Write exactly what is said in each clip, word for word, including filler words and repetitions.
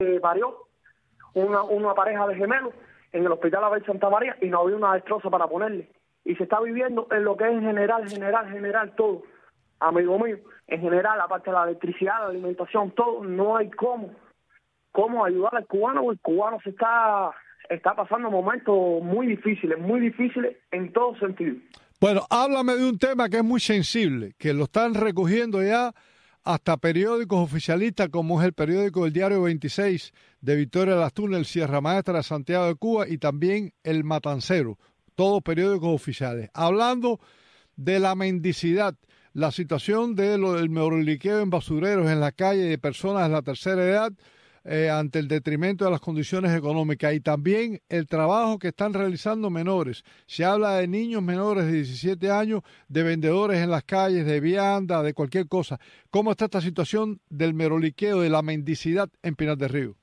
eh, parió una, una pareja de gemelos en el hospital Abel Santa María y no había una destroza para ponerle. Y se está viviendo en lo que es en general, general, general, todo. Amigo mío, en general, aparte de la electricidad, la alimentación, todo, no hay cómo, cómo ayudar al cubano, porque el cubano se está, está pasando momentos muy difíciles, muy difíciles en todo sentido. Bueno, háblame de un tema que es muy sensible, que lo están recogiendo ya hasta periódicos oficialistas como es el periódico El Diario veintiséis de Victoria Las Tunas, el Sierra Maestra de Santiago de Cuba y también El Matancero, todos periódicos oficiales, hablando de la mendicidad, la situación de lo del meuroliqueo en basureros en la calle de personas de la tercera edad eh, ante el detrimento de las condiciones económicas y también el trabajo que están realizando menores. Se habla de niños menores de diecisiete años, de vendedores en las calles, de vianda, de cualquier cosa. ¿Cómo está esta situación del meuroliqueo, de la mendicidad en Pinar del Río?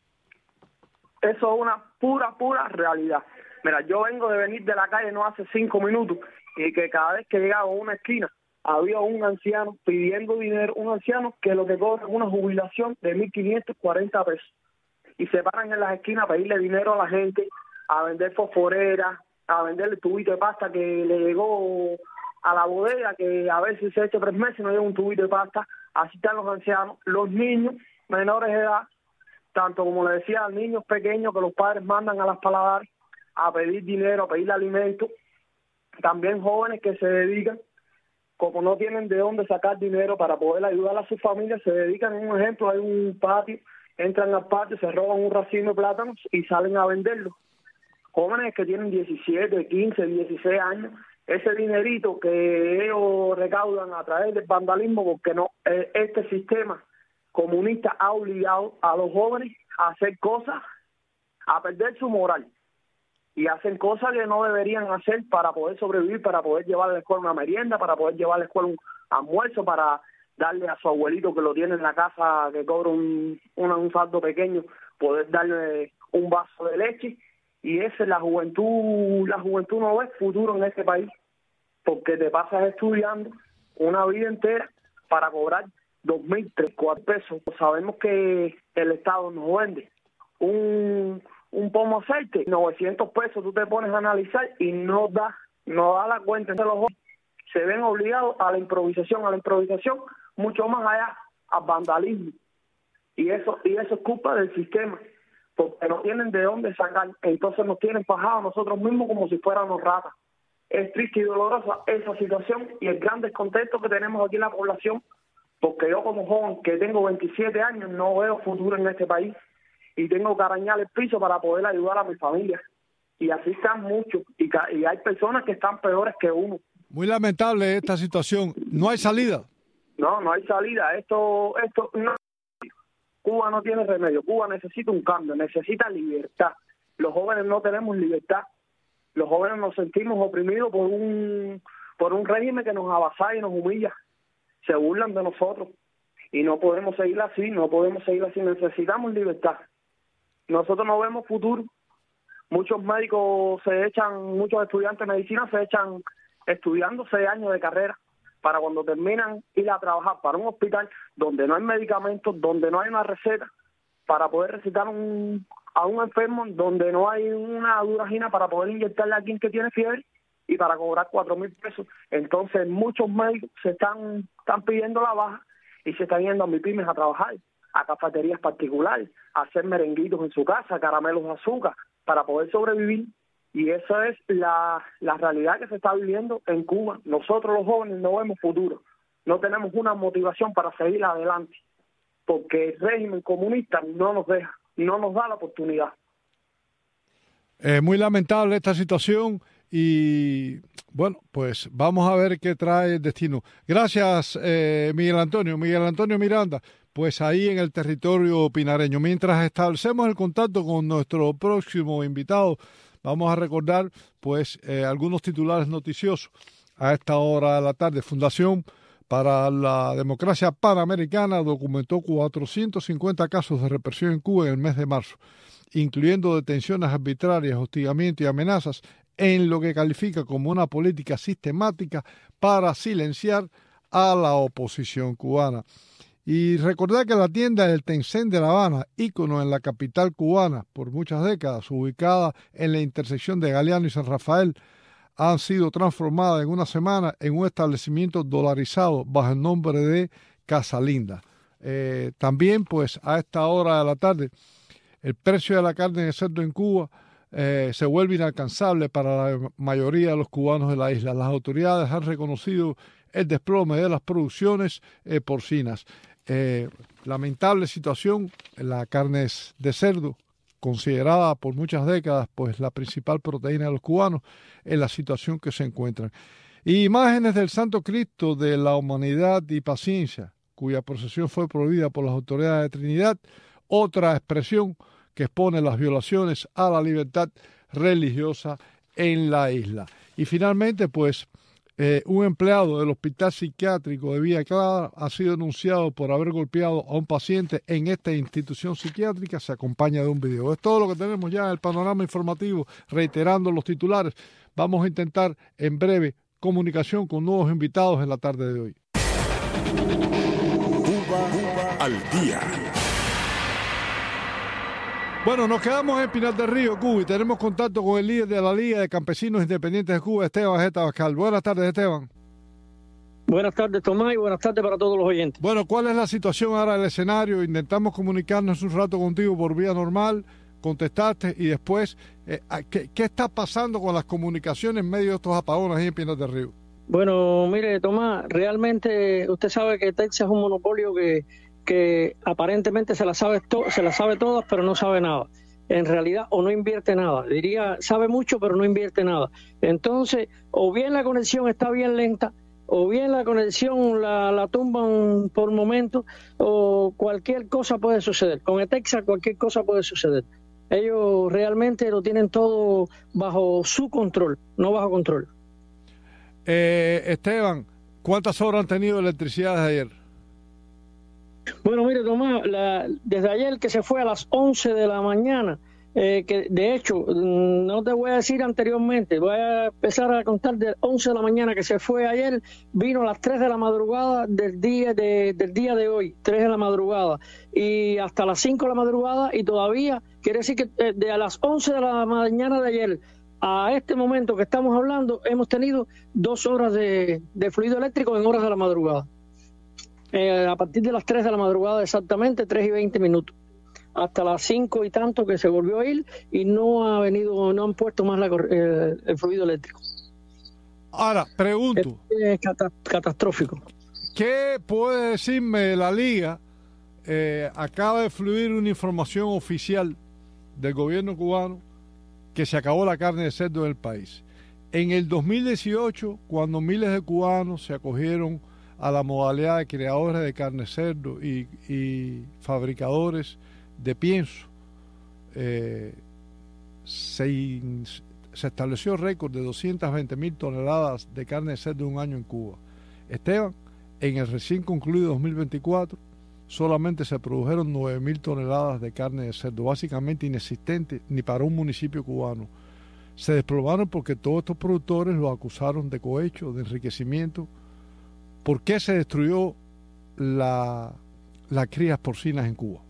Eso es una pura, pura realidad. Mira, yo vengo de venir de la calle no hace cinco minutos y que cada vez que llegaba a una esquina había un anciano pidiendo dinero, un anciano que lo que cobra es una jubilación de mil quinientos cuarenta pesos. Y se paran en las esquinas a pedirle dinero a la gente, a vender fosforeras, a venderle tubito de pasta que le llegó a la bodega, que a veces se echa tres meses y no llega un tubito de pasta. Así están los ancianos, los niños menores de edad, tanto como le decía, niños pequeños que los padres mandan a las paladares a pedir dinero, a pedir alimentos. También jóvenes que se dedican, como no tienen de dónde sacar dinero para poder ayudar a sus familias, se dedican, en un ejemplo, hay un patio, entran al patio, se roban un racimo de plátanos y salen a venderlo. Jóvenes que tienen diecisiete, quince, dieciséis años, ese dinerito que ellos recaudan a través del vandalismo, porque no, este sistema comunista ha obligado a los jóvenes a hacer cosas, a perder su moral. Y hacen cosas que no deberían hacer para poder sobrevivir, para poder llevar a la escuela una merienda, para poder llevar a la escuela un almuerzo, para darle a su abuelito que lo tiene en la casa, que cobra un, un, un saldo pequeño, poder darle un vaso de leche. Y esa es la juventud, la juventud no ve futuro en este país, porque te pasas estudiando una vida entera para cobrar dos mil, tres, cuatro pesos. Sabemos que el Estado nos vende un... un pomo de aceite, novecientos pesos, tú te pones a analizar y no da, no da la cuenta. Entonces los jóvenes se ven obligados a la improvisación, a la improvisación, mucho más allá, al vandalismo. Y eso, y eso es culpa del sistema, porque no tienen de dónde sacar, entonces nos tienen fajados nosotros mismos como si fuéramos ratas. Es triste y dolorosa esa situación y el gran descontento que tenemos aquí en la población, porque yo como joven que tengo veintisiete años no veo futuro en este país. Y tengo que arañar el piso para poder ayudar a mi familia. Y así están muchos. Y, y hay personas que están peores que uno. Muy lamentable esta situación. ¿No hay salida? No, no hay salida. Esto, esto no. Cuba no tiene remedio. Cuba necesita un cambio, necesita libertad. Los jóvenes no tenemos libertad. Los jóvenes nos sentimos oprimidos por un, por un régimen que nos avasalla y nos humilla. Se burlan de nosotros. Y no podemos seguir así, no podemos seguir así. Necesitamos libertad. Nosotros no vemos futuro. Muchos médicos se echan, muchos estudiantes de medicina se echan estudiando seis años de carrera para cuando terminan ir a trabajar para un hospital donde no hay medicamentos, donde no hay una receta para poder recetar un, a un enfermo, donde no hay una duragina para poder inyectarle a alguien que tiene fiebre y para cobrar cuatro mil pesos. Entonces muchos médicos se están, están pidiendo la baja y se están yendo a MIPYMES a trabajar, a cafeterías particulares, a hacer merenguitos en su casa, caramelos de azúcar, para poder sobrevivir. Y esa es la, la realidad que se está viviendo en Cuba. Nosotros los jóvenes no vemos futuro, no tenemos una motivación para seguir adelante, porque el régimen comunista no nos deja, no nos da la oportunidad. Es muy lamentable esta situación y bueno, pues vamos a ver qué trae el destino. Gracias, eh, Miguel Antonio. Miguel Antonio Miranda, pues ahí en el territorio pinareño. Mientras establecemos el contacto con nuestro próximo invitado, vamos a recordar pues eh, algunos titulares noticiosos a esta hora de la tarde. Fundación para la Democracia Panamericana documentó cuatrocientos cincuenta casos de represión en Cuba en el mes de marzo, incluyendo detenciones arbitrarias, hostigamiento y amenazas, en lo que califica como una política sistemática para silenciar a la oposición cubana. Y recordar que la tienda del Tencent de La Habana, ícono en la capital cubana por muchas décadas, ubicada en la intersección de Galeano y San Rafael, han sido transformadas en una semana en un establecimiento dolarizado bajo el nombre de Casa Linda. Eh, también, pues, a esta hora de la tarde, el precio de la carne de cerdo en Cuba eh, se vuelve inalcanzable para la mayoría de los cubanos de la isla. Las autoridades han reconocido el desplome de las producciones eh, porcinas. Eh, lamentable situación, la carne de cerdo, considerada por muchas décadas pues la principal proteína de los cubanos, en la situación que se encuentran. Y imágenes del Santo Cristo de la Humanidad y Paciencia, cuya procesión fue prohibida por las autoridades de Trinidad, otra expresión que expone las violaciones a la libertad religiosa en la isla. Y finalmente, pues, Eh, un empleado del Hospital Psiquiátrico de Villa Clara ha sido denunciado por haber golpeado a un paciente en esta institución psiquiátrica. Se acompaña de un video. Es todo lo que tenemos ya en el panorama informativo, reiterando los titulares. Vamos a intentar en breve comunicación con nuevos invitados en la tarde de hoy. Cuba, Cuba al día. Bueno, nos quedamos en Pinar del Río, Cuba, y tenemos contacto con el líder de la Liga de Campesinos Independientes de Cuba, Esteban Jeta Bascal. Buenas tardes, Esteban. Buenas tardes, Tomás, y buenas tardes para todos los oyentes. Bueno, ¿cuál es la situación ahora del escenario? Intentamos comunicarnos un rato contigo por vía normal, contestaste, y después, eh, ¿qué, ¿qué está pasando con las comunicaciones en medio de estos apagones ahí en Pinar del Río? Bueno, mire, Tomás, realmente usted sabe que Texas es un monopolio que... que aparentemente se la sabe to se la sabe todas, pero no sabe nada. En realidad, o no invierte nada. Diría, sabe mucho, pero no invierte nada. Entonces, o bien la conexión está bien lenta, o bien la conexión la, la tumban por momentos, o cualquier cosa puede suceder. Con Etexa cualquier cosa puede suceder. Ellos realmente lo tienen todo bajo su control, no bajo control. Eh, Esteban, ¿cuántas horas han tenido de electricidad desde ayer? Bueno, mire, Tomás, la, desde ayer que se fue a las once de la mañana, eh, que de hecho, no te voy a decir anteriormente, voy a empezar a contar de once de la mañana que se fue ayer, vino a las tres de la madrugada del día de, del día de hoy, tres de la madrugada, y hasta las cinco de la madrugada, y todavía, quiere decir que eh, de a las once de la mañana de ayer a este momento que estamos hablando, hemos tenido dos horas de, de fluido eléctrico en horas de la madrugada. Eh, a partir de las tres de la madrugada exactamente, tres y veinte minutos, hasta las cinco y tanto que se volvió a ir y no ha venido, no han puesto más la, eh, el fluido eléctrico. Ahora, pregunto. Es, es cata catastrófico. ¿Qué puede decirme la Liga? Eh, acaba de fluir una información oficial del gobierno cubano que se acabó la carne de cerdo en el país. En el dos mil dieciocho, cuando miles de cubanos se acogieron a la modalidad de creadores de carne de cerdo y, y fabricadores de pienso, eh, se, se estableció el récord de doscientas veinte mil toneladas de carne de cerdo en un año en Cuba. Esteban, en el recién concluido dos mil veinticuatro, solamente se produjeron nueve mil toneladas de carne de cerdo, básicamente inexistente ni para un municipio cubano. Se desplomaron porque todos estos productores los acusaron de cohecho, de enriquecimiento. ¿Por qué se destruyó la, las crías porcinas en Cuba?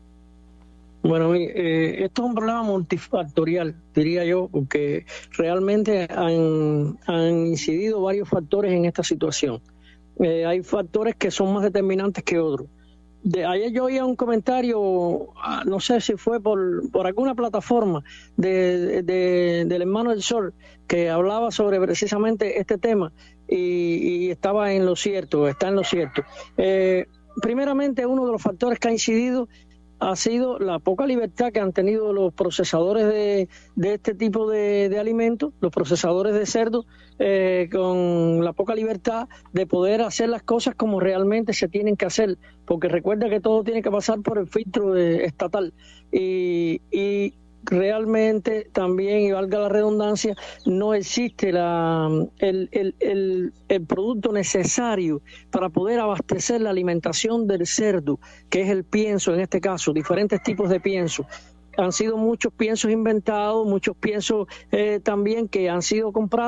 Bueno, eh, esto es un problema multifactorial, diría yo, porque realmente han, han incidido varios factores en esta situación. Eh, hay factores que son más determinantes que otros. De, ayer yo oía un comentario, no sé si fue por, por alguna plataforma de, de, del Hermano del Sol, que hablaba sobre precisamente este tema y, y estaba en lo cierto, está en lo cierto. Eh, primeramente, uno de los factores que ha incidido ha sido la poca libertad que han tenido los procesadores de, de este tipo de, de alimentos, los procesadores de cerdo, eh, con la poca libertad de poder hacer las cosas como realmente se tienen que hacer, porque recuerda que todo tiene que pasar por el filtro de, estatal y, y realmente también, y valga la redundancia, no existe la, el, el, el, el producto necesario para poder abastecer la alimentación del cerdo, que es el pienso en este caso, diferentes tipos de pienso. Han sido muchos piensos inventados, muchos piensos eh, también que han sido comprados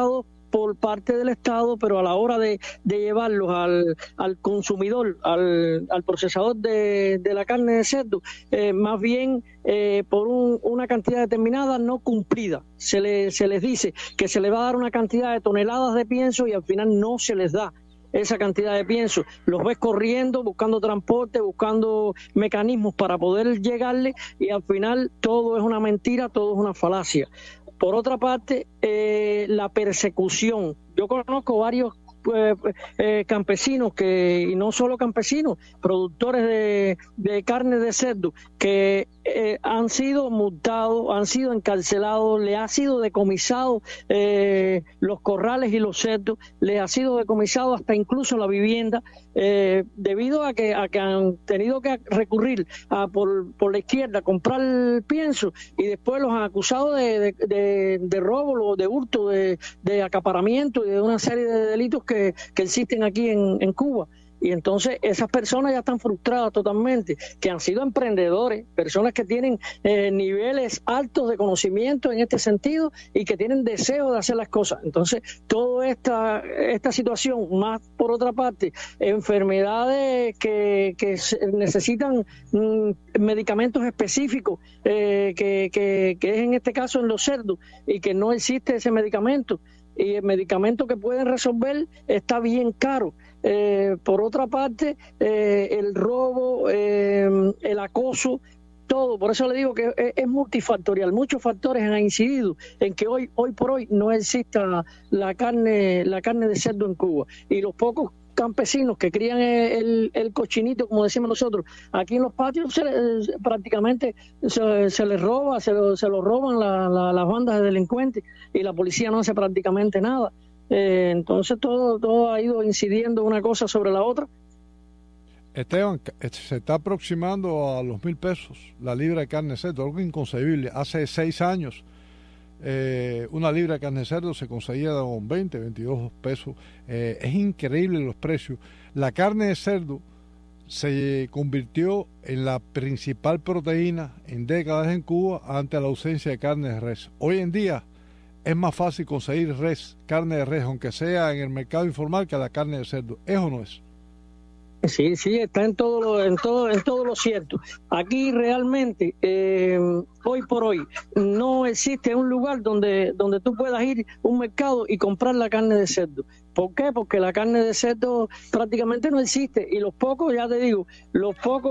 por parte del Estado, pero a la hora de, de llevarlos al, al consumidor, al, al procesador de, de la carne de cerdo, eh, más bien eh, por un, una cantidad determinada no cumplida. Se, le, se les dice que se le va a dar una cantidad de toneladas de pienso y al final no se les da esa cantidad de pienso. Los ves corriendo, buscando transporte, buscando mecanismos para poder llegarle y al final todo es una mentira, todo es una falacia. Por otra parte, eh, la persecución. Yo conozco varios eh, eh, campesinos, que y no solo campesinos, productores de, de carne de cerdo, que eh, han sido multados, han sido encarcelados, le ha sido decomisado eh, los corrales y los cerdos, le ha sido decomisado hasta incluso la vivienda, eh, debido a que, a que han tenido que recurrir a por, por la izquierda a comprar el pienso y después los han acusado de, de, de, de robo, de hurto, de, de acaparamiento y de una serie de delitos que, que existen aquí en, en Cuba. Y entonces esas personas ya están frustradas totalmente, que han sido emprendedores, personas que tienen eh, niveles altos de conocimiento en este sentido y que tienen deseo de hacer las cosas. Entonces, toda esta, esta situación, más por otra parte, enfermedades que, que necesitan mm, medicamentos específicos, eh, que, que, que es en este caso en los cerdos, y que no existe ese medicamento. Y el medicamento que pueden resolver está bien caro. Eh, por otra parte, eh, el robo, eh, el acoso, todo. Por eso le digo que es, es multifactorial. Muchos factores han incidido en que hoy, hoy por hoy no exista la, la carne, la carne de cerdo en Cuba. Y los pocos campesinos que crían el, el cochinito, como decimos nosotros, aquí en los patios se, prácticamente se, se les roba, se lo, se lo roban la, la, las bandas de delincuentes y la policía no hace prácticamente nada. Eh, entonces todo, todo ha ido incidiendo una cosa sobre la otra. Esteban, se está aproximando a los mil pesos la libra de carne de cerdo, algo inconcebible. Hace seis años eh, una libra de carne de cerdo se conseguía con veinte, veintidós pesos. Eh, es increíble los precios. La carne de cerdo se convirtió en la principal proteína en décadas en Cuba ante la ausencia de carne de res. Hoy en día es más fácil conseguir res, carne de res, aunque sea en el mercado informal, que la carne de cerdo. ¿Es o no es? Sí, sí, está en todo lo, en todo, en todo lo cierto. Aquí realmente, eh, hoy por hoy, no existe un lugar donde, donde tú puedas ir a un mercado y comprar la carne de cerdo. ¿Por qué? Porque la carne de cerdo prácticamente no existe y los pocos, ya te digo, los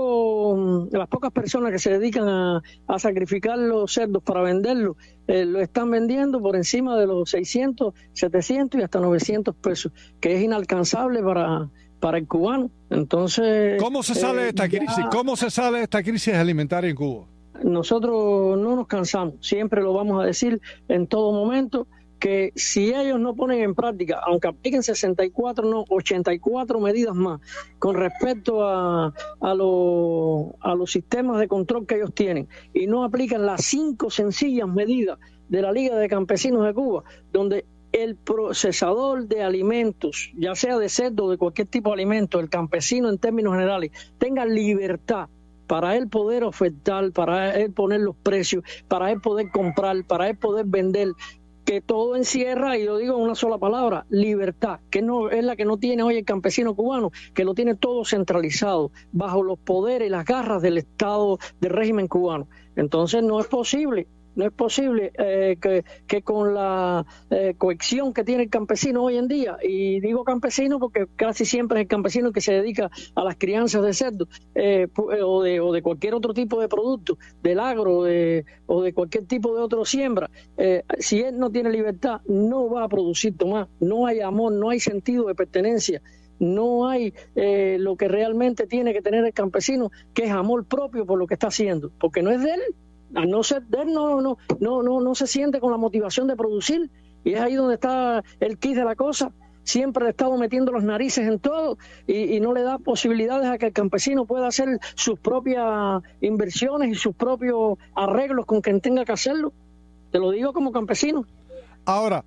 pocos, las pocas personas que se dedican a, a sacrificar los cerdos para venderlos, eh, lo están vendiendo por encima de los seiscientos, setecientos y hasta novecientos pesos, que es inalcanzable para para el cubano. Entonces, ¿cómo se sale de esta crisis? ¿Cómo se sale de esta crisis alimentaria en Cuba? Nosotros no nos cansamos, siempre lo vamos a decir en todo momento, que si ellos no ponen en práctica, aunque apliquen sesenta y cuatro, no, ochenta y cuatro medidas más con respecto a, a, lo, a los sistemas de control que ellos tienen, y no aplican las cinco sencillas medidas de la Liga de Campesinos de Cuba, donde el procesador de alimentos, ya sea de cerdo o de cualquier tipo de alimento, el campesino en términos generales, tenga libertad para él poder ofertar, para él poner los precios, para él poder comprar, para él poder vender, que todo encierra, y lo digo en una sola palabra, libertad, que no es la que no tiene hoy el campesino cubano, que lo tiene todo centralizado, bajo los poderes y las garras del Estado, del régimen cubano. Entonces no es posible. No es posible eh, que, que con la eh, cohesión que tiene el campesino hoy en día, y digo campesino porque casi siempre es el campesino que se dedica a las crianzas de cerdo eh, o, de, o de cualquier otro tipo de producto, del agro de, o de cualquier tipo de otro siembra, eh, si él no tiene libertad no va a producir tomás, no hay amor, no hay sentido de pertenencia. No hay eh, lo que realmente tiene que tener el campesino, que es amor propio por lo que está haciendo, porque no es de él. A no ser de él, no, no, no, no, no se siente con la motivación de producir, y es ahí donde está el quid de la cosa. Siempre ha estado metiendo las narices en todo y, y no le da posibilidades a que el campesino pueda hacer sus propias inversiones y sus propios arreglos con quien tenga que hacerlo. Te lo digo como campesino. Ahora,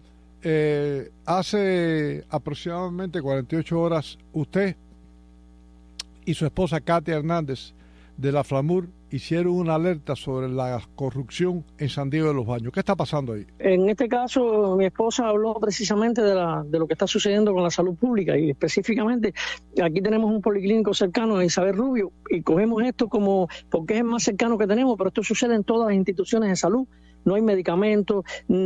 eh, hace aproximadamente cuarenta y ocho horas, usted y su esposa Katia Hernández de la Flamur hicieron una alerta sobre la corrupción en San Diego de los Baños. ¿Qué está pasando ahí? En este caso, mi esposa habló precisamente de, la, de lo que está sucediendo con la salud pública y específicamente aquí tenemos un policlínico cercano a Isabel Rubio y cogemos esto como porque es el más cercano que tenemos, pero esto sucede en todas las instituciones de salud. No hay medicamentos,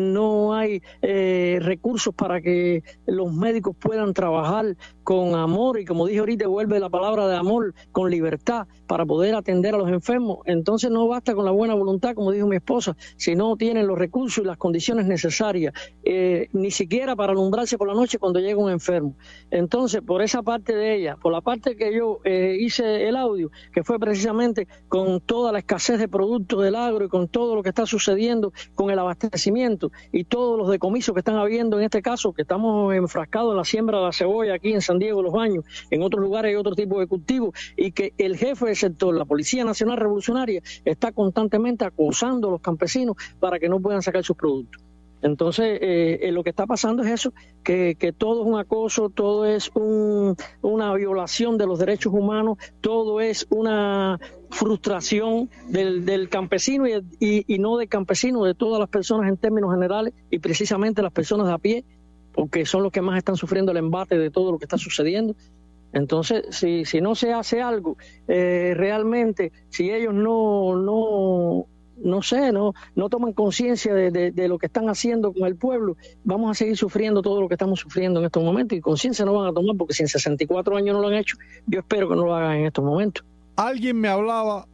no hay eh, recursos para que los médicos puedan trabajar con amor y, como dije ahorita, vuelve la palabra de amor, con libertad para poder atender a los enfermos. Entonces no basta con la buena voluntad, como dijo mi esposa, si no tienen los recursos y las condiciones necesarias, eh, ni siquiera para alumbrarse por la noche cuando llega un enfermo. Entonces, por esa parte de ella, por la parte que yo eh, hice el audio, que fue precisamente con toda la escasez de productos del agro y con todo lo que está sucediendo con el abastecimiento y todos los decomisos que están habiendo en este caso, que estamos enfrascados en la siembra de la cebolla aquí en San Diego de los Baños, en otros lugares hay otro tipo de cultivo, y que el jefe del sector, la Policía Nacional Revolucionaria, está constantemente acosando a los campesinos para que no puedan sacar sus productos. Entonces, eh, eh, lo que está pasando es eso, que, que todo es un acoso, todo es un, una violación de los derechos humanos, todo es una frustración del, del campesino y, y, y no del campesino, de todas las personas en términos generales, y precisamente las personas de a pie, porque son los que más están sufriendo el embate de todo lo que está sucediendo. Entonces, si, si no se hace algo, eh, realmente, si ellos no... no no sé, no no toman conciencia de, de, de lo que están haciendo con el pueblo, vamos a seguir sufriendo todo lo que estamos sufriendo en estos momentos, y conciencia no van a tomar, porque si en sesenta y cuatro años no lo han hecho, yo espero que no lo hagan en estos momentos. Alguien me hablaba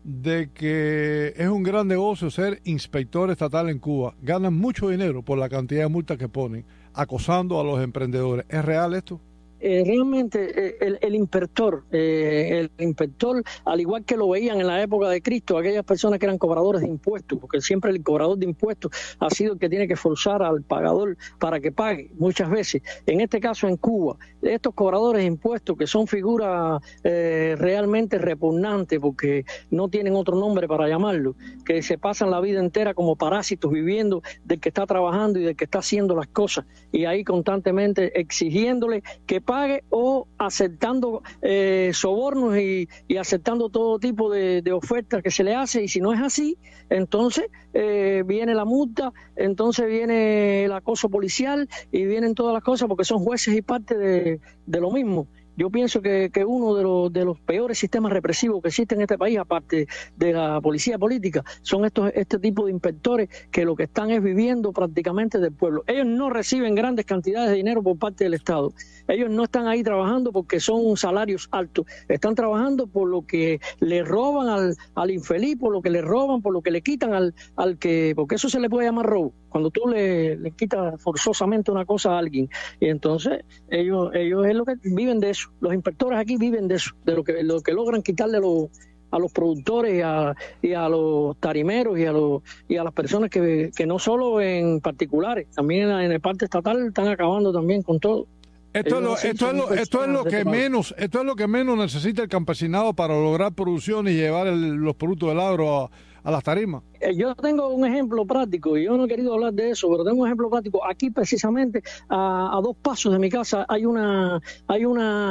de que es un gran negocio ser inspector estatal en Cuba. Ganan mucho dinero por la cantidad de multas que ponen, acosando a los emprendedores. ¿Es real esto? Eh, realmente eh, el, el inspector, eh, el inspector, al igual que lo veían en la época de Cristo, aquellas personas que eran cobradores de impuestos, porque siempre el cobrador de impuestos ha sido el que tiene que forzar al pagador para que pague muchas veces. En este caso en Cuba, estos cobradores de impuestos, que son figuras eh, realmente repugnantes, porque no tienen otro nombre para llamarlo, que se pasan la vida entera como parásitos viviendo del que está trabajando y del que está haciendo las cosas, y ahí constantemente exigiéndole que pague o aceptando eh, sobornos y, y aceptando todo tipo de, de ofertas que se le hace, y si no es así, entonces eh, viene la multa, entonces viene el acoso policial y vienen todas las cosas, porque son jueces y parte de, de lo mismo. Yo pienso que, que uno de los, de los peores sistemas represivos que existen en este país, aparte de la policía política, son estos este tipo de inspectores que lo que están es viviendo prácticamente del pueblo. Ellos no reciben grandes cantidades de dinero por parte del Estado. Ellos no están ahí trabajando porque son salarios altos. Están trabajando por lo que le roban al, al infeliz, por lo que le roban, por lo que le quitan al, al que... Porque eso se le puede llamar robo, cuando tú le, le quitas forzosamente una cosa a alguien. Y entonces ellos, ellos es lo que viven de eso. Los inspectores aquí viven de eso, de lo que, lo que logran quitarle a los, a los productores y a, y a los tarimeros y a los y a las personas que, que no solo en particulares, también en el parte estatal están acabando también con todo. Esto es, lo, esto, es lo, esto es lo que menos esto es lo que menos necesita el campesinado para lograr producción y llevar el, los productos del agro a, a las tarimas. Yo tengo un ejemplo práctico, y yo no he querido hablar de eso, pero tengo un ejemplo práctico. Aquí precisamente a, a dos pasos de mi casa hay una hay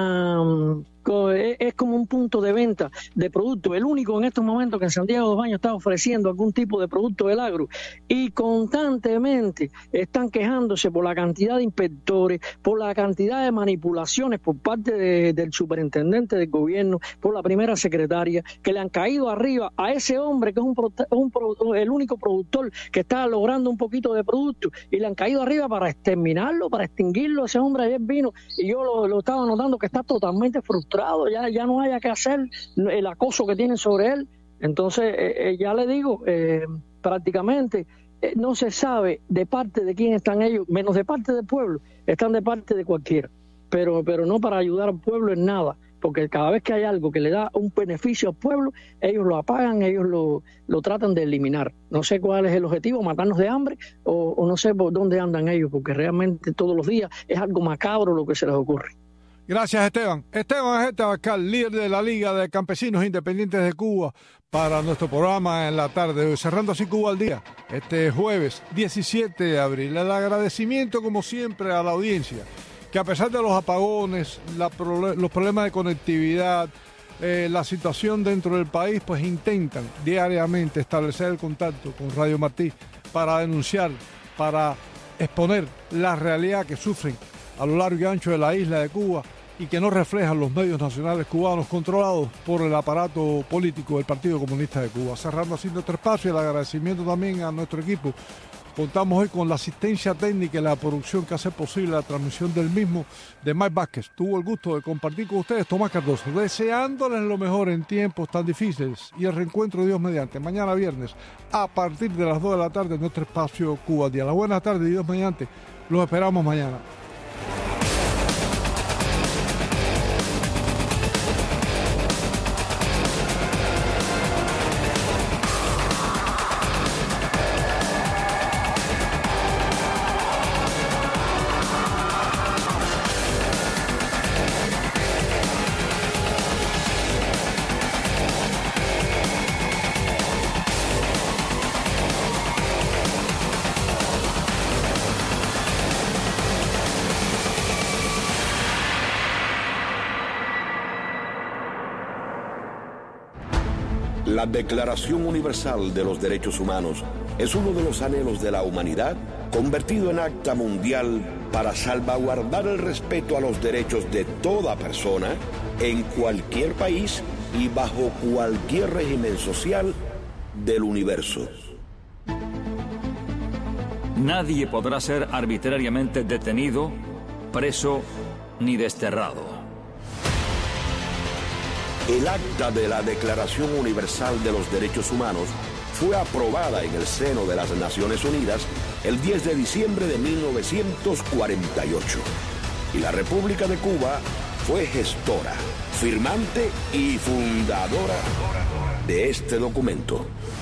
una es como un punto de venta de productos, el único en estos momentos que en San Diego de los Baños está ofreciendo algún tipo de producto del agro, y constantemente están quejándose por la cantidad de inspectores, por la cantidad de manipulaciones por parte de, del superintendente del gobierno, por la primera secretaria, que le han caído arriba a ese hombre que es un, un el único productor que está logrando un poquito de producto, y le han caído arriba para exterminarlo, para extinguirlo. Ese hombre ayer vino y yo lo, lo estaba notando que está totalmente frustrado. Ya, ya no haya que hacer el acoso que tienen sobre él. Entonces, eh, eh, ya le digo, eh, prácticamente eh, no se sabe de parte de quién están ellos, menos de parte del pueblo, están de parte de cualquiera, pero, pero no para ayudar al pueblo en nada, porque cada vez que hay algo que le da un beneficio al pueblo, ellos lo apagan, ellos lo, lo tratan de eliminar. No sé cuál es el objetivo, matarnos de hambre, o, o no sé por dónde andan ellos, porque realmente todos los días es algo macabro lo que se les ocurre. Gracias, Esteban. Esteban Agete Abascal, líder de la Liga de Campesinos Independientes de Cuba, para nuestro programa en la tarde, cerrando así Cuba al Día, este jueves diecisiete de abril. El agradecimiento, como siempre, a la audiencia, que a pesar de los apagones, la, los problemas de conectividad, eh, la situación dentro del país, pues intentan diariamente establecer el contacto con Radio Martí para denunciar, para exponer la realidad que sufren a lo largo y ancho de la isla de Cuba y que no reflejan los medios nacionales cubanos controlados por el aparato político del Partido Comunista de Cuba. Cerrando así nuestro espacio, el agradecimiento también a nuestro equipo. Contamos hoy con la asistencia técnica y la producción que hace posible la transmisión del mismo de Mike Vázquez. Tuvo el gusto de compartir con ustedes Tomás Cardoso, deseándoles lo mejor en tiempos tan difíciles y el reencuentro de Dios mediante mañana viernes a partir de las dos de la tarde en nuestro espacio Cuba al Día. La buena tarde, Dios mediante, los esperamos mañana. La Declaración Universal de los Derechos Humanos es uno de los anhelos de la humanidad convertido en acta mundial para salvaguardar el respeto a los derechos de toda persona en cualquier país y bajo cualquier régimen social del universo. Nadie podrá ser arbitrariamente detenido, preso ni desterrado. El acta de la Declaración Universal de los Derechos Humanos fue aprobada en el seno de las Naciones Unidas el diez de diciembre de mil novecientos cuarenta y ocho. Y la República de Cuba fue gestora, firmante y fundadora de este documento.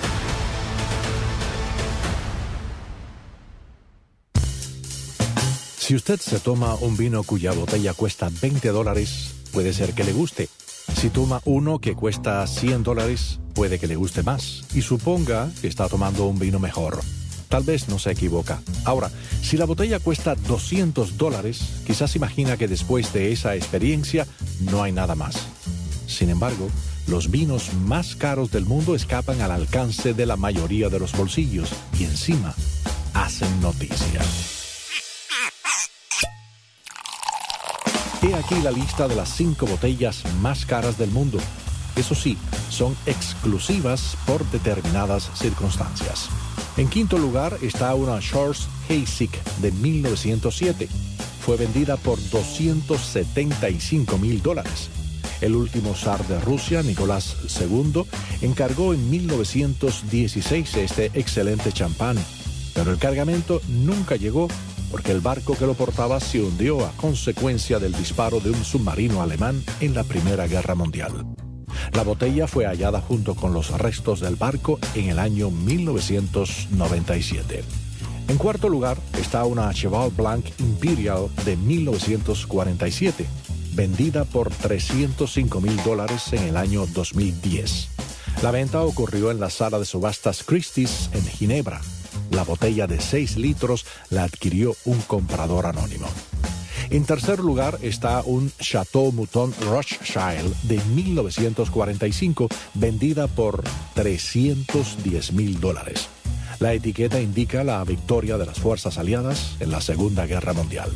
Si usted se toma un vino cuya botella cuesta veinte dólares, puede ser que le guste. Si toma uno que cuesta cien dólares, puede que le guste más y suponga que está tomando un vino mejor. Tal vez no se equivoca. Ahora, si la botella cuesta doscientos dólares, quizás imagina que después de esa experiencia no hay nada más. Sin embargo, los vinos más caros del mundo escapan al alcance de la mayoría de los bolsillos y encima hacen noticia. He aquí la lista de las cinco botellas más caras del mundo. Eso sí, son exclusivas por determinadas circunstancias. En quinto lugar está una Schorsch Heysig de mil novecientos siete. Fue vendida por doscientos setenta y cinco mil dólares. El último zar de Rusia, Nicolás segundo, encargó en mil novecientos dieciséis este excelente champán, pero el cargamento nunca llegó porque el barco que lo portaba se hundió a consecuencia del disparo de un submarino alemán en la Primera Guerra Mundial. La botella fue hallada junto con los restos del barco en el año mil novecientos noventa y siete. En cuarto lugar está una Cheval Blanc Imperial de mil novecientos cuarenta y siete, vendida por trescientos cinco mil dólares en el año dos mil diez. La venta ocurrió en la sala de subastas Christie's en Ginebra. La botella de seis litros la adquirió un comprador anónimo. En tercer lugar está un Chateau Mouton Rothschild de mil novecientos cuarenta y cinco, vendida por trescientos diez mil dólares. La etiqueta indica la victoria de las fuerzas aliadas en la Segunda Guerra Mundial.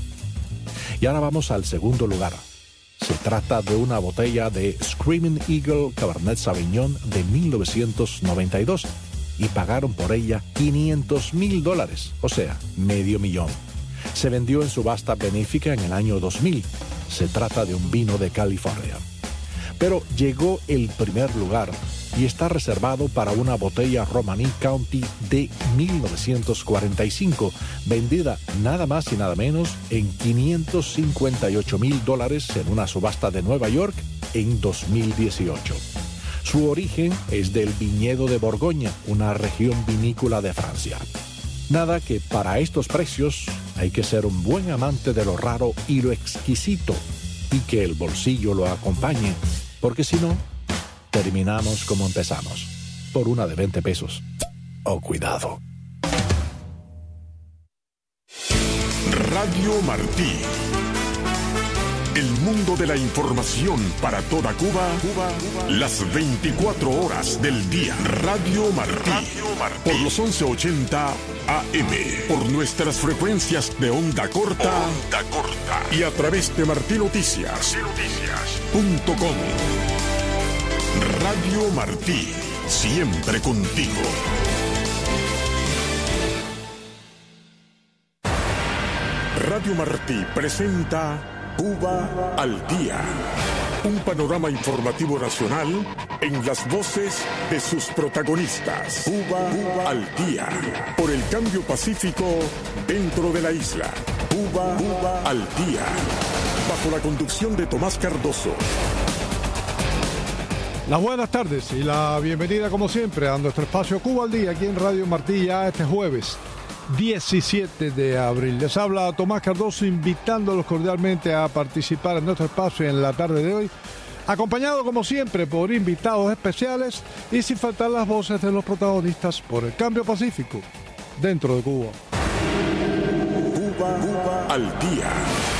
Y ahora vamos al segundo lugar. Se trata de una botella de Screaming Eagle Cabernet Sauvignon de mil novecientos noventa y dos y pagaron por ella quinientos mil dólares, o sea, medio millón. Se vendió en subasta benéfica en el año dos mil. Se trata de un vino de California. Pero llegó el primer lugar y está reservado para una botella Romanée County de mil novecientos cuarenta y cinco, vendida nada más y nada menos en quinientos cincuenta y ocho mil dólares en una subasta de Nueva York en dos mil dieciocho. Su origen es del viñedo de Borgoña, una región vinícola de Francia. Nada que para estos precios hay que ser un buen amante de lo raro y lo exquisito y que el bolsillo lo acompañe, porque si no, terminamos como empezamos, por una de veinte pesos. Oh, cuidado. Radio Martí. El mundo de la información para toda Cuba, Cuba, Cuba. Las veinticuatro horas del día. Radio Martí. Radio Martí. Por los once ochenta A M. Por nuestras frecuencias de onda corta. Onda corta. Y a través de martí noticias punto com. Radio Martí. Siempre contigo. Radio Martí presenta Cuba al Día. Un panorama informativo nacional en las voces de sus protagonistas. Cuba, Cuba al Día. Por el cambio pacífico dentro de la isla. Cuba, Cuba al Día. Bajo la conducción de Tomás Cardoso. Las buenas tardes y la bienvenida como siempre a nuestro espacio Cuba al Día aquí en Radio Martí ya este jueves diecisiete de abril. Les habla Tomás Cardoso invitándolos cordialmente a participar en nuestro espacio en la tarde de hoy, acompañado como siempre por invitados especiales y sin faltar las voces de los protagonistas por el cambio pacífico dentro de Cuba. Cuba, Cuba al Día.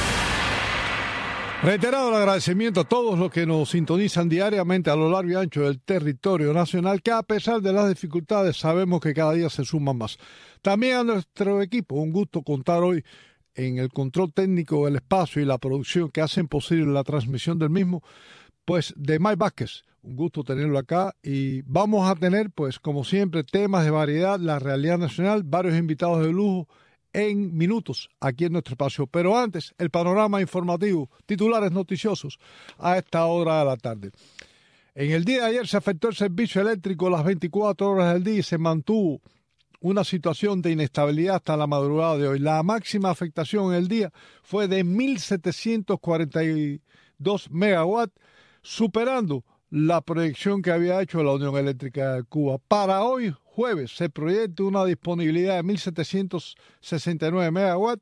Reiterado el agradecimiento a todos los que nos sintonizan diariamente a lo largo y ancho del territorio nacional, que a pesar de las dificultades sabemos que cada día se suman más. También a nuestro equipo, un gusto contar hoy en el control técnico del espacio y la producción que hacen posible la transmisión del mismo, pues de Mike Vázquez. Un gusto tenerlo acá y vamos a tener, pues como siempre, temas de variedad, la realidad nacional, varios invitados de lujo en minutos aquí en nuestro espacio. Pero antes, el panorama informativo, titulares noticiosos a esta hora de la tarde. En el día de ayer se afectó el servicio eléctrico las veinticuatro horas del día y se mantuvo una situación de inestabilidad hasta la madrugada de hoy. La máxima afectación en el día fue de mil setecientos cuarenta y dos megawatts, superando la proyección que había hecho la Unión Eléctrica de Cuba. Para hoy, jueves, se proyecta una disponibilidad de mil setecientos sesenta y nueve megawatts,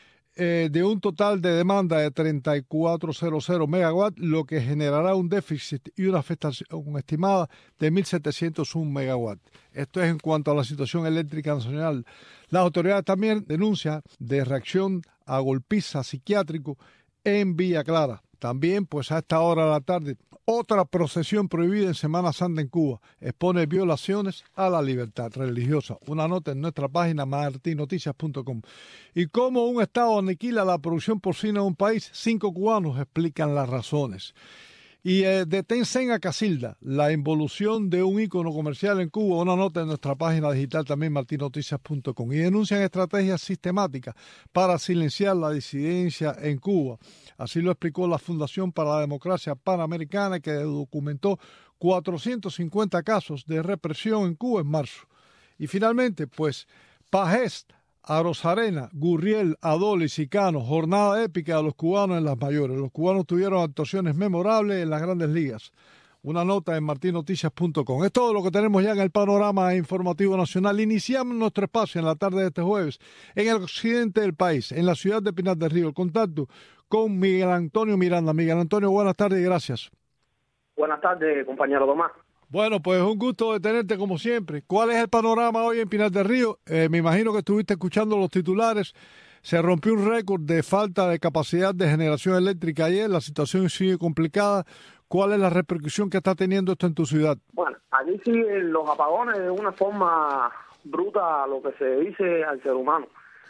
eh, de un total de demanda de treinta y cuatro mil megawatts, lo que generará un déficit y una afectación estimada de mil setecientos uno megawatts. Esto es en cuanto a la situación eléctrica nacional. Las autoridades también denuncian de reacción a golpiza psiquiátrico en Villa Clara. También, pues a esta hora de la tarde, otra procesión prohibida en Semana Santa en Cuba expone violaciones a la libertad religiosa. Una nota en nuestra página martí noticias punto com. Y cómo un Estado aniquila la producción porcina de un país, cinco cubanos explican las razones. Y eh, de Tencent a Casilda, la involución de un ícono comercial en Cuba, una nota en nuestra página digital también martí noticias punto com. Y denuncian estrategias sistemáticas para silenciar la disidencia en Cuba. Así lo explicó la Fundación para la Democracia Panamericana, que documentó cuatrocientos cincuenta casos de represión en Cuba en marzo. Y finalmente, pues, Pajés, Arozarena, Gurriel, Adolis y Cano, jornada épica de los cubanos en las mayores. Los cubanos tuvieron actuaciones memorables en las grandes ligas. Una nota en martí noticias punto com. Es todo lo que tenemos ya en el panorama informativo nacional. Iniciamos nuestro espacio en la tarde de este jueves en el occidente del país, en la ciudad de Pinar del Río. El contacto con Miguel Antonio Miranda. Miguel Antonio, buenas tardes y gracias. Buenas tardes, compañero Tomás. Bueno, pues un gusto de tenerte como siempre. ¿Cuál es el panorama hoy en Pinar del Río? Eh, me imagino que estuviste escuchando los titulares. Se rompió un récord de falta de capacidad de generación eléctrica ayer. La situación sigue complicada. ¿Cuál es la repercusión que está teniendo esto en tu ciudad? Bueno, aquí siguen los apagones de una forma bruta, lo que se dice al ser humano.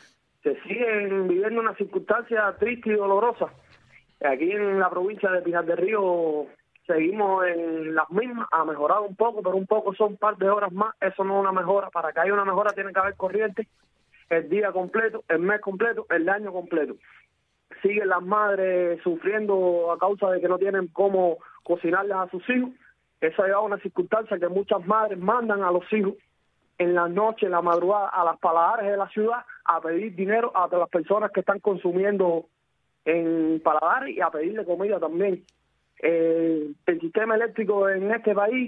Se siguen viviendo una circunstancia triste y dolorosa. Aquí en la provincia de Pinar del Río seguimos en las mismas, ha mejorado un poco, pero un poco son un par de horas más. Eso no es una mejora. Para que haya una mejora tiene que haber corriente el día completo, el mes completo, el año completo. Siguen las madres sufriendo a causa de que no tienen cómo cocinarles a sus hijos. Eso ha llevado a una circunstancia que muchas madres mandan a los hijos en la noche, en la madrugada, a las paladares de la ciudad a pedir dinero a las personas que están consumiendo en paladares y a pedirle comida también. Eh, el sistema eléctrico en este país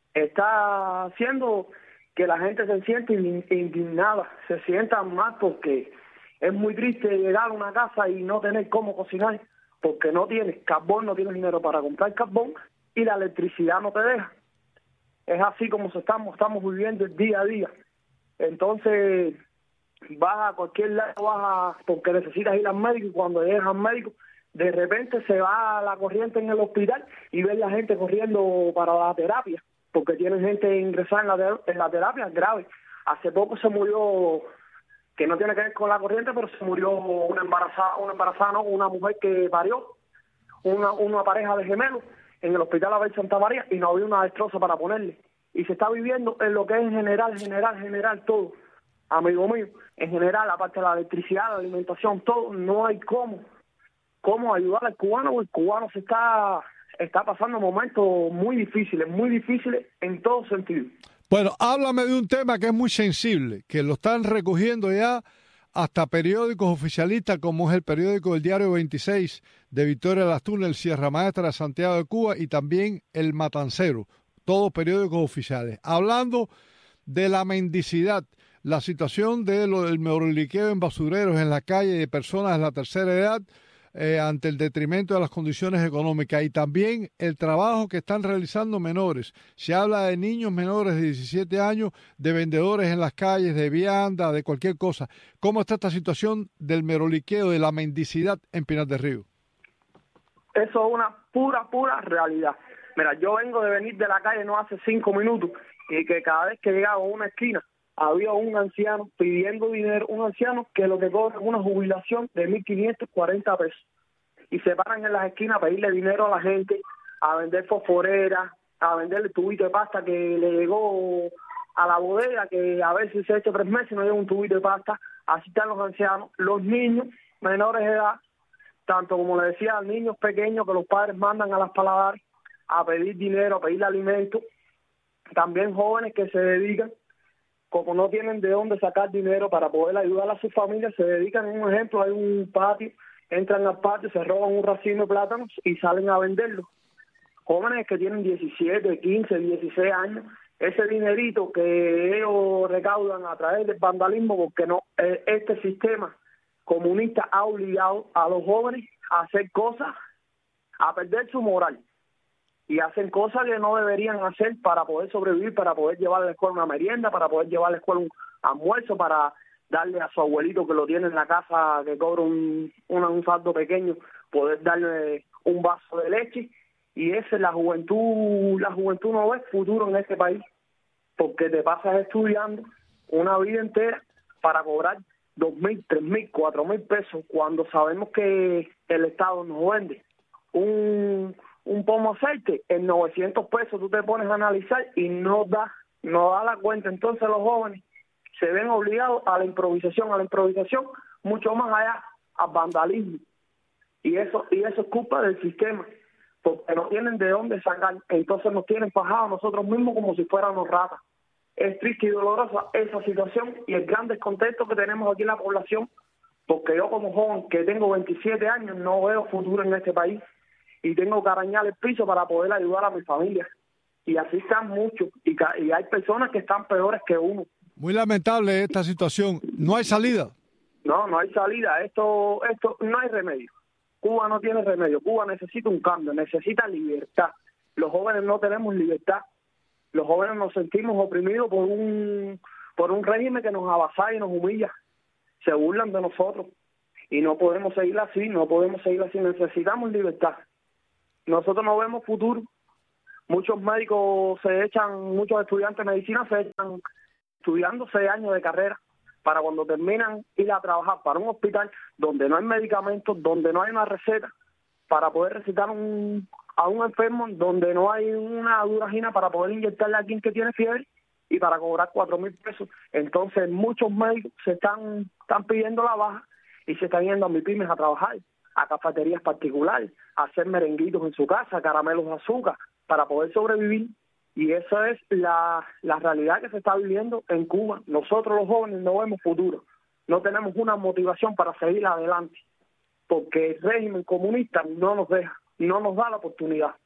está haciendo que la gente se siente indignada, se sienta mal porque es muy triste llegar a una casa y no tener cómo cocinar porque no tienes carbón, no tienes dinero para comprar carbón y la electricidad no te deja. Es así como se estamos, estamos viviendo el día a día. Entonces, vas a cualquier lado, vas a, porque necesitas ir al médico y cuando llegas al médico de repente se va la corriente en el hospital y ves la gente corriendo para la terapia, porque tienen gente ingresada en la, en la terapia grave. Hace poco se murió, que no tiene que ver con la corriente, pero se murió una embarazada, una embarazada, no, una mujer que parió, una, una pareja de gemelos en el hospital Abel Santa María y no había una destroza para ponerle. Y se está viviendo en lo que es en general, general, general, todo. Amigo mío, en general, aparte de la electricidad, la alimentación, todo, no hay cómo, cómo ayudar al cubano, porque el cubano se está, está pasando momentos muy difíciles, muy difíciles en todo sentido. Bueno, háblame de un tema que es muy sensible, que lo están recogiendo ya hasta periódicos oficialistas como es el periódico El Diario veintiséis de Victoria Las Tunas, Sierra Maestra de Santiago de Cuba y también El Matancero, todos periódicos oficiales, hablando de la mendicidad, la situación de lo del meuroliqueo en basureros en la calle de personas de la tercera edad eh, ante el detrimento de las condiciones económicas y también el trabajo que están realizando menores. Se habla de niños menores de diecisiete años, de vendedores en las calles, de vianda, de cualquier cosa. ¿Cómo está esta situación del meuroliqueo, de la mendicidad en Pinar del Río? Eso es una pura, pura realidad. Mira, yo vengo de venir de la calle no hace cinco minutos y que cada vez que llegaba a una esquina había un anciano pidiendo dinero, un anciano que lo que cobra es una jubilación de mil quinientos cuarenta pesos. Y se paran en las esquinas a pedirle dinero a la gente, a vender fosforeras, a venderle tubito de pasta que le llegó a la bodega, que a veces se ha hecho tres meses y no llega un tubito de pasta. Así están los ancianos, los niños menores de edad, tanto como le decía, niños pequeños que los padres mandan a las paladares a pedir dinero, a pedir alimentos. También jóvenes que se dedican, como no tienen de dónde sacar dinero para poder ayudar a sus familias, se dedican, un ejemplo, hay un patio, entran al patio, se roban un racimo de plátanos y salen a venderlos. Jóvenes que tienen diecisiete, quince, dieciséis años, ese dinerito que ellos recaudan a través del vandalismo, porque no, este sistema comunista ha obligado a los jóvenes a hacer cosas, a perder su moral. Y hacen cosas que no deberían hacer para poder sobrevivir, para poder llevar a la escuela una merienda, para poder llevar a la escuela un almuerzo, para darle a su abuelito que lo tiene en la casa, que cobra un, un, un saldo pequeño, poder darle un vaso de leche. Y esa es la juventud, la juventud no ve futuro en este país, porque te pasas estudiando una vida entera para cobrar dos mil, tres mil, cuatro mil pesos, cuando sabemos que el Estado nos vende un... un pomo de aceite en novecientos pesos, tú te pones a analizar y no da, no da la cuenta. Entonces los jóvenes se ven obligados a la improvisación, a la improvisación mucho más allá, al vandalismo. Y eso, y eso es culpa del sistema, porque no tienen de dónde sacar, entonces nos tienen fajados nosotros mismos como si fuéramos ratas. Es triste y dolorosa esa situación y el gran descontento que tenemos aquí en la población, porque yo como joven que tengo veintisiete años no veo futuro en este país. Y tengo que arañar el piso para poder ayudar a mi familia. Y así están muchos. Y, y hay personas que están peores que uno. Muy lamentable esta situación. ¿No hay salida? No, no hay salida. Esto, esto no hay remedio. Cuba no tiene remedio. Cuba necesita un cambio, necesita libertad. Los jóvenes no tenemos libertad. Los jóvenes nos sentimos oprimidos por un, por un régimen que nos avasalla y nos humilla. Se burlan de nosotros. Y no podemos seguir así, no podemos seguir así. Necesitamos libertad. Nosotros no vemos futuro. Muchos médicos se echan, muchos estudiantes de medicina se echan estudiando seis años de carrera para cuando terminan ir a trabajar para un hospital donde no hay medicamentos, donde no hay una receta para poder recetar un, a un enfermo, donde no hay una duragina para poder inyectarle a alguien que tiene fiebre y para cobrar cuatro mil pesos. Entonces muchos médicos se están, están pidiendo la baja y se están yendo a MIPYMES a trabajar, a cafeterías particulares, a hacer merenguitos en su casa, caramelos de azúcar, para poder sobrevivir. Y esa es la, la realidad que se está viviendo en Cuba. Nosotros los jóvenes no vemos futuro, no tenemos una motivación para seguir adelante, porque el régimen comunista no nos deja, no nos da la oportunidad.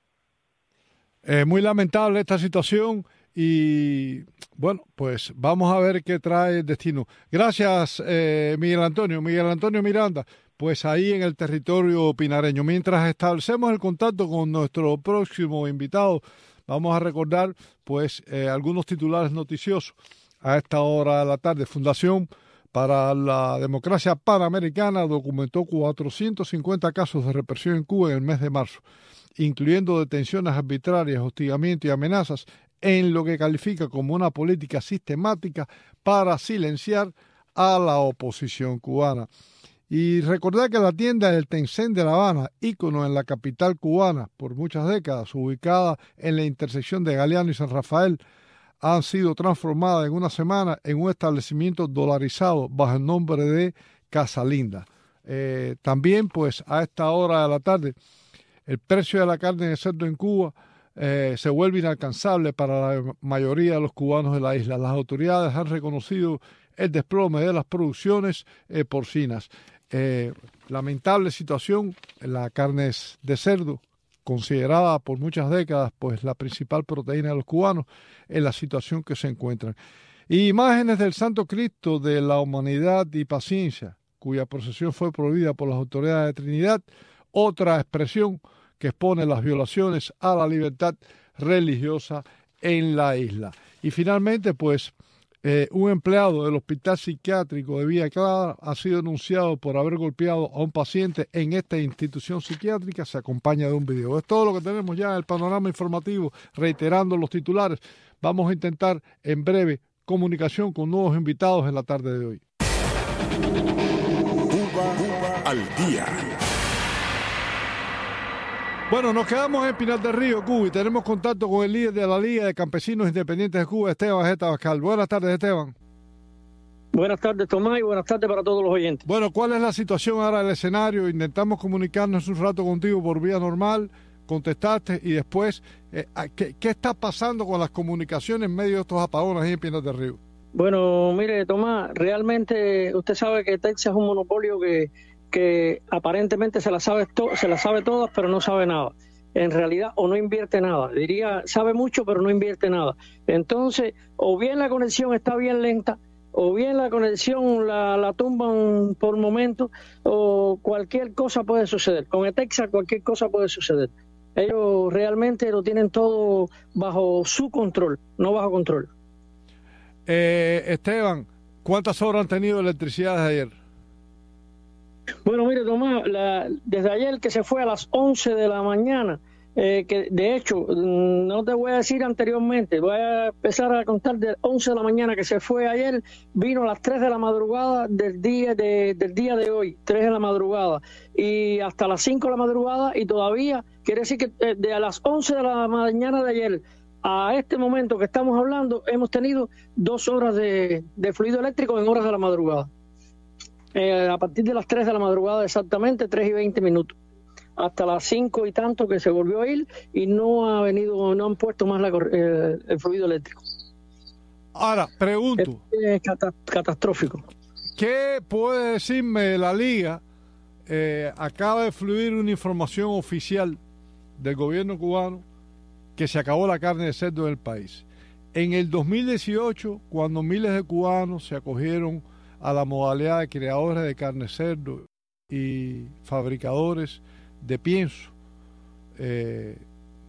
Eh, muy lamentable esta situación y bueno, pues vamos a ver qué trae el destino. Gracias, eh, Miguel Antonio, Miguel Antonio Miranda. Pues ahí en el territorio pinareño. Mientras establecemos el contacto con nuestro próximo invitado, vamos a recordar pues eh, algunos titulares noticiosos a esta hora de la tarde. Fundación para la democracia panamericana documentó cuatrocientos cincuenta casos de represión en Cuba en el mes de marzo, incluyendo detenciones arbitrarias, hostigamiento y amenazas, en lo que califica como una política sistemática para silenciar a la oposición cubana. Y recordar que la tienda del Tencent de La Habana, ícono en la capital cubana por muchas décadas, ubicada en la intersección de Galeano y San Rafael, han sido transformadas en una semana en un establecimiento dolarizado bajo el nombre de Casa Linda. Eh, también, pues, a esta hora de la tarde, el precio de la carne de cerdo en Cuba eh, se vuelve inalcanzable para la mayoría de los cubanos de la isla. Las autoridades han reconocido el desplome de las producciones eh, porcinas. Eh, lamentable situación, la carne de cerdo, considerada por muchas décadas pues la principal proteína de los cubanos, en la situación que se encuentran. Y imágenes del Santo Cristo de la Humanidad y Paciencia, cuya procesión fue prohibida por las autoridades de Trinidad, otra expresión que expone las violaciones a la libertad religiosa en la isla. Y finalmente, pues, Eh, un empleado del Hospital Psiquiátrico de Villa Clara ha sido denunciado por haber golpeado a un paciente en esta institución psiquiátrica. Se acompaña de un video. Es todo lo que tenemos ya en el panorama informativo, reiterando los titulares. Vamos a intentar en breve comunicación con nuevos invitados en la tarde de hoy. Cuba, Cuba al día. Bueno, nos quedamos en Pinar del Río, Cuba, y tenemos contacto con el líder de la Liga de Campesinos Independientes de Cuba, Esteban Jeta Bascal. Buenas tardes, Esteban. Buenas tardes, Tomás, y buenas tardes para todos los oyentes. Bueno, ¿cuál es la situación ahora del escenario? Intentamos comunicarnos un rato contigo por vía normal, contestaste, y después, eh, ¿qué, ¿qué está pasando con las comunicaciones en medio de estos apagones ahí en Pinar del Río? Bueno, mire, Tomás, realmente usted sabe que Texas es un monopolio que... que aparentemente se la sabe to- se la sabe todas, pero no sabe nada. En realidad, o no invierte nada. Diría, sabe mucho, pero no invierte nada. Entonces, o bien la conexión está bien lenta, o bien la conexión la, la tumban por momentos, o cualquier cosa puede suceder. Con Texas cualquier cosa puede suceder. Ellos realmente lo tienen todo bajo su control, no bajo control. Eh, Esteban, ¿cuántas horas han tenido electricidad desde ayer? Bueno, mire, Tomás, la, desde ayer que se fue a las once de la mañana, eh, que de hecho, no te voy a decir anteriormente, voy a empezar a contar de once de la mañana que se fue ayer, vino a las tres de la madrugada del día de, del día de hoy, tres de la madrugada, y hasta las cinco de la madrugada, y todavía, quiere decir que eh, de a las once de la mañana de ayer a este momento que estamos hablando, hemos tenido dos horas de, de fluido eléctrico en horas de la madrugada. Eh, a partir de las tres de la madrugada exactamente, tres y veinte minutos, hasta las cinco y tanto que se volvió a ir y no ha venido, no han puesto más la, eh, el fluido eléctrico. Ahora, pregunto. Es, es cata- catastrófico. ¿Qué puede decirme la Liga? Eh, acaba de fluir una información oficial del gobierno cubano que se acabó la carne de cerdo en el país. En el dos mil dieciocho, cuando miles de cubanos se acogieron a la modalidad de creadores de carne de cerdo y fabricadores de pienso, eh,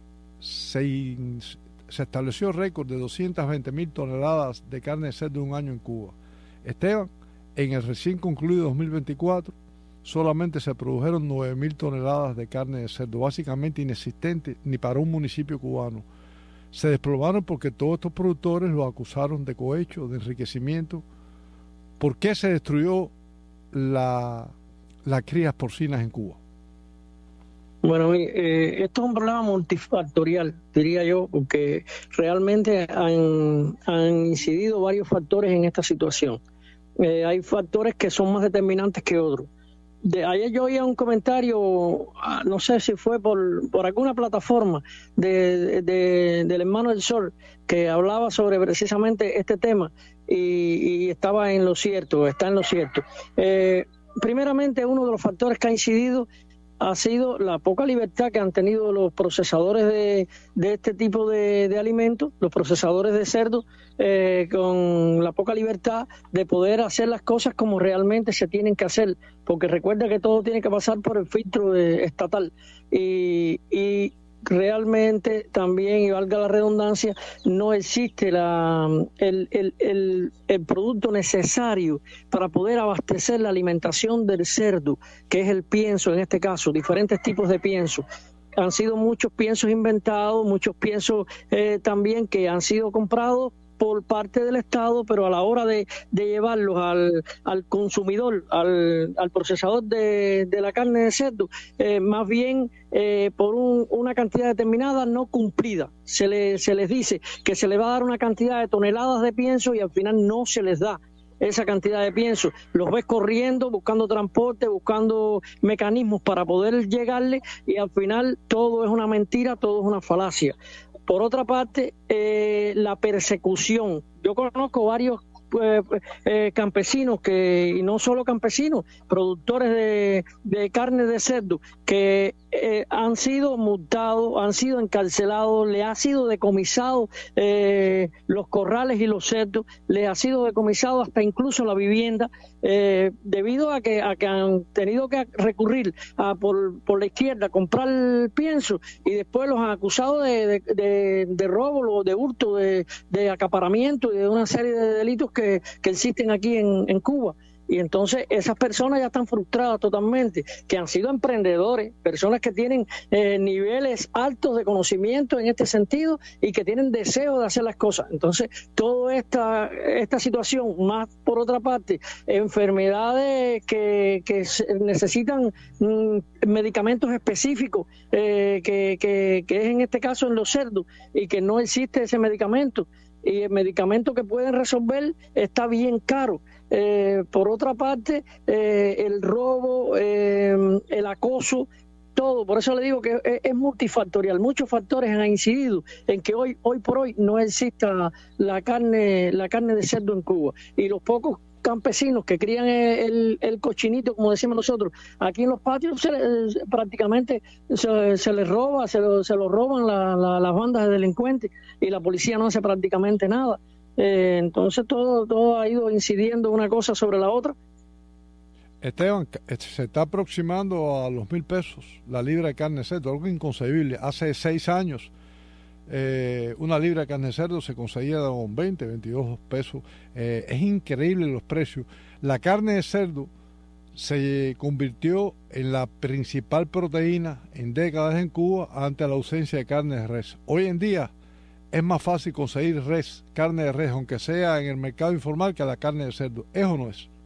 se, se estableció récord de doscientas veinte mil toneladas de carne de cerdo en un año en Cuba. Esteban, en el recién concluido dos mil veinticuatro, solamente se produjeron nueve mil toneladas de carne de cerdo, básicamente inexistente ni para un municipio cubano. Se desplomaron porque todos estos productores los acusaron de cohecho, de enriquecimiento. ¿Por qué se destruyó la, las crías porcinas en Cuba? Bueno, eh, esto es un problema multifactorial, diría yo, porque realmente han, han incidido varios factores en esta situación. Eh, hay factores que son más determinantes que otros. De, ayer yo oía un comentario, no sé si fue por, por alguna plataforma de, de, del Hermano del Sol, que hablaba sobre precisamente este tema y, y estaba en lo cierto, está en lo cierto. Eh, primeramente, uno de los factores que ha incidido ha sido la poca libertad que han tenido los procesadores de, de este tipo de, de alimentos, los procesadores de cerdo, eh, con la poca libertad de poder hacer las cosas como realmente se tienen que hacer, porque recuerda que todo tiene que pasar por el filtro de, estatal. Y, y realmente también, y valga la redundancia, no existe la, el, el, el, el producto necesario para poder abastecer la alimentación del cerdo, que es el pienso en este caso, diferentes tipos de pienso. Han sido muchos piensos inventados, muchos piensos eh, también que han sido comprados por parte del Estado, pero a la hora de, de llevarlos al, al consumidor, al, al procesador de, de la carne de cerdo, eh, más bien eh, por un, una cantidad determinada no cumplida. Se, le, se les dice que se le va a dar una cantidad de toneladas de pienso y al final no se les da esa cantidad de pienso. Los ves corriendo, buscando transporte, buscando mecanismos para poder llegarle y al final todo es una mentira, todo es una falacia. Por otra parte, eh, la persecución. Yo conozco varios eh, eh, campesinos, que y no solo campesinos, productores de, de carne de cerdo, que eh, han sido multados, han sido encarcelados, le ha sido decomisado eh, los corrales y los cerdos, le ha sido decomisado hasta incluso la vivienda, eh, debido a que, a que han tenido que recurrir a, por, por la izquierda a comprar el pienso y después los han acusado de, de, de, de robo, de hurto, de, de acaparamiento y de una serie de delitos que, que existen aquí en, en Cuba. Y entonces esas personas ya están frustradas totalmente, que han sido emprendedores, personas que tienen eh, niveles altos de conocimiento en este sentido y que tienen deseo de hacer las cosas. Entonces, toda esta, esta situación, más por otra parte, enfermedades que, que necesitan mm, medicamentos específicos, eh, que, que, que es en este caso en los cerdos, y que no existe ese medicamento. Y el medicamento que pueden resolver está bien caro. Eh, por otra parte, eh, el robo, eh, el acoso, todo. Por eso le digo que es, es multifactorial. Muchos factores han incidido en que hoy, hoy por hoy no exista la carne, la carne de cerdo en Cuba. Y los pocos campesinos que crían el, el cochinito, como decimos nosotros, aquí en los patios se, prácticamente se, se les roba, se lo, se lo roban la, la, las bandas de delincuentes y la policía no hace prácticamente nada. Eh, entonces todo, todo ha ido incidiendo una cosa sobre la otra. Esteban, se está aproximando a los mil pesos la libra de carne de cerdo, algo inconcebible. Hace seis años Eh, una libra de carne de cerdo se conseguía con veinte, veintidós pesos. Eh, es increíble los precios. La carne de cerdo se convirtió en la principal proteína en décadas en Cuba ante la ausencia de carne de res. Hoy en día es más fácil conseguir res, carne de res, aunque sea en el mercado informal, que la carne de cerdo. ¿Es o no es?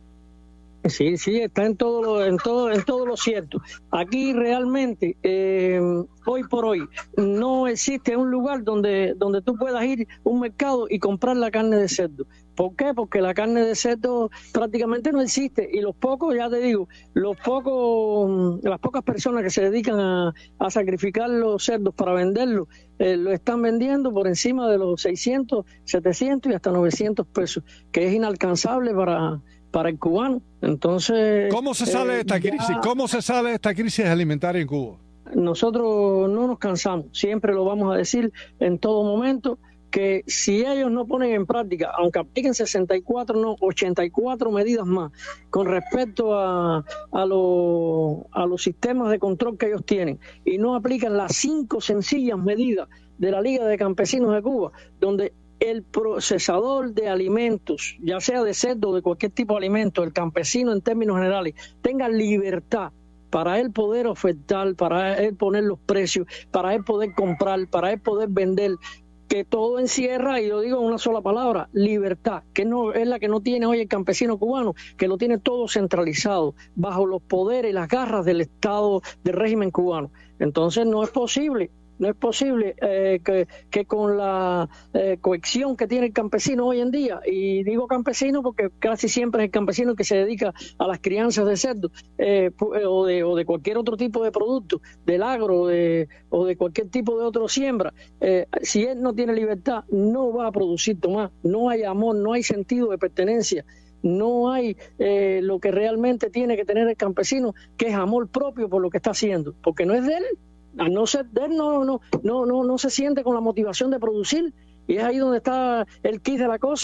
Sí, sí, está en todo lo, en todo, en todo lo cierto. Aquí realmente, eh, hoy por hoy, no existe un lugar donde, donde tú puedas ir a un mercado y comprar la carne de cerdo. ¿Por qué? Porque la carne de cerdo prácticamente no existe. Y los pocos, ya te digo, los pocos, las pocas personas que se dedican a, a sacrificar los cerdos para venderlos, eh, lo están vendiendo por encima de los seiscientos, setecientos y hasta novecientos pesos, que es inalcanzable para... para el cubano. Entonces, ¿cómo se sale de esta eh, crisis? ¿Cómo se sale de esta crisis alimentaria en Cuba? Nosotros no nos cansamos, siempre lo vamos a decir en todo momento, que si ellos no ponen en práctica, aunque apliquen sesenta y cuatro, no, ochenta y cuatro medidas más con respecto a, a, lo, a los sistemas de control que ellos tienen, y no aplican las cinco sencillas medidas de la Liga de Campesinos de Cuba, donde el procesador de alimentos, ya sea de cerdo o de cualquier tipo de alimento, el campesino en términos generales, tenga libertad para él poder ofertar, para él poner los precios, para él poder comprar, para él poder vender, que todo encierra, y yo digo en una sola palabra, libertad, que no es la que no tiene hoy el campesino cubano, que lo tiene todo centralizado, bajo los poderes y las garras del Estado, del régimen cubano. Entonces no es posible. No es posible eh, que, que con la eh, cohesión que tiene el campesino hoy en día, y digo campesino porque casi siempre es el campesino que se dedica a las crianzas de cerdo eh, o, de, o de cualquier otro tipo de producto, del agro de, o de cualquier tipo de otro siembra, eh, si él no tiene libertad no va a producir tomás, no hay amor, no hay sentido de pertenencia. No hay eh, lo que realmente tiene que tener el campesino, que es amor propio por lo que está haciendo, porque no es de él. Al no ser de él, no, no, no, no, no se siente con la motivación de producir, y es ahí donde está el quid de la cosa.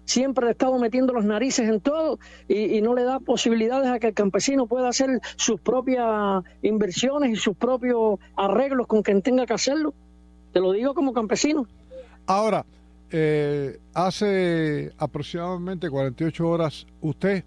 siempre ha estado metiendo las narices en todo y, y no le da posibilidades a que el campesino pueda hacer sus propias inversiones y sus propios arreglos con quien tenga que hacerlo. Te lo digo como campesino. Ahora, eh, hace aproximadamente cuarenta y ocho horas, usted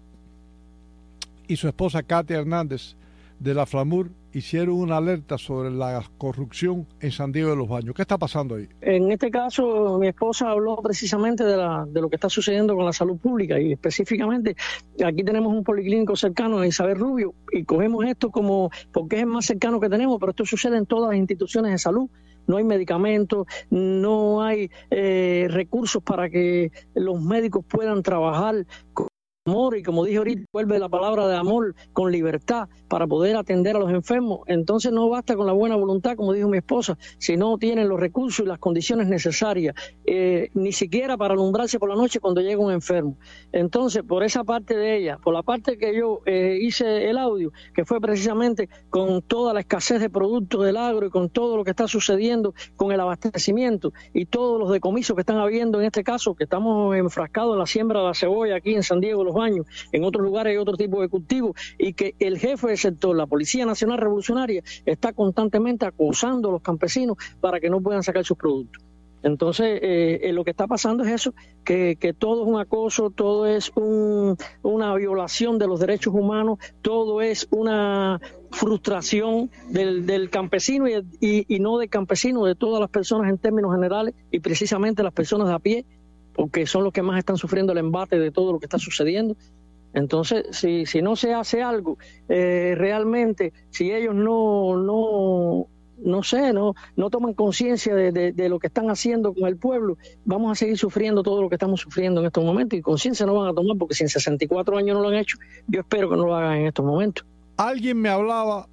y su esposa Katia Hernández de la FLAMUR hicieron una alerta sobre la corrupción en San Diego de los Baños. ¿Qué está pasando ahí? En este caso, mi esposa habló precisamente de, la, de lo que está sucediendo con la salud pública y específicamente aquí tenemos un policlínico cercano a Isabel Rubio y cogemos esto como porque es el más cercano que tenemos, pero esto sucede en todas las instituciones de salud. No hay medicamentos, no hay eh, recursos para que los médicos puedan trabajar con amor y, como dije ahorita, vuelve la palabra de amor, con libertad para poder atender a los enfermos. Entonces no basta con la buena voluntad, como dijo mi esposa, si no tienen los recursos y las condiciones necesarias, eh, ni siquiera para alumbrarse por la noche cuando llega un enfermo. Entonces, por esa parte de ella, por la parte que yo eh, hice el audio, que fue precisamente con toda la escasez de productos del agro y con todo lo que está sucediendo con el abastecimiento y todos los decomisos que están habiendo en este caso, que estamos enfrascados en la siembra de la cebolla aquí en San Diego de los Baños, en otros lugares hay otro tipo de cultivos, y que el jefe del sector, la Policía Nacional Revolucionaria, está constantemente acosando a los campesinos para que no puedan sacar sus productos. Entonces, eh, eh, lo que está pasando es eso, que, que todo es un acoso, todo es un, una violación de los derechos humanos, todo es una frustración del, del campesino y, y, y no del campesino, de todas las personas en términos generales, y precisamente las personas de a pie, porque son los que más están sufriendo el embate de todo lo que está sucediendo. Entonces, si, si no se hace algo, eh, realmente, si ellos no, no, no sé, no, no toman conciencia de, de, de lo que están haciendo con el pueblo, vamos a seguir sufriendo todo lo que estamos sufriendo en estos momentos, y conciencia no van a tomar, porque si en sesenta y cuatro años no lo han hecho, yo espero que no lo hagan en estos momentos. Alguien me hablaba